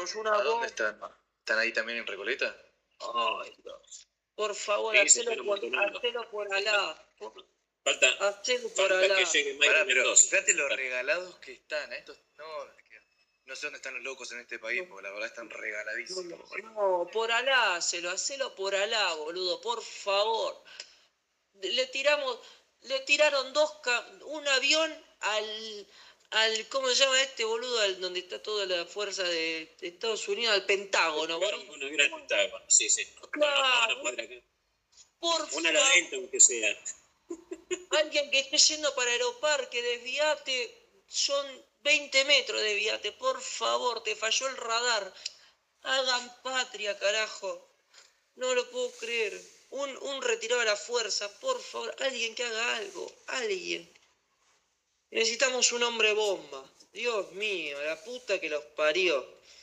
Necesitamos una ¿A dónde bomba. están? ¿Están ahí también en Recoleta? Ay, Dios. Por favor, Sí, hacelo por Alá. Falta Hacelo por Alá. que llegue Pará, Mayra pero Mendoza. fíjate lo regalados que están. Estos, no, es que no sé dónde están los locos en este país, porque la verdad están regaladísimos. No, por Alá, hacelo por Alá, boludo, por favor. Le tiraron un avión ¿cómo se llama este boludo? Donde está toda la fuerza de Estados Unidos, al Pentágono, boludo. Una gran Pentágono, sí. Claro, por una a favor. la adentro, aunque sea. Alguien que esté yendo para Aeroparque, desviate, son 20 metros, desviate, por favor, te falló el radar. Hagan patria, carajo. No lo puedo creer. Un retirado a la fuerza, por favor, alguien que haga algo, alguien. Necesitamos un hombre bomba. Dios mío, la puta que los parió.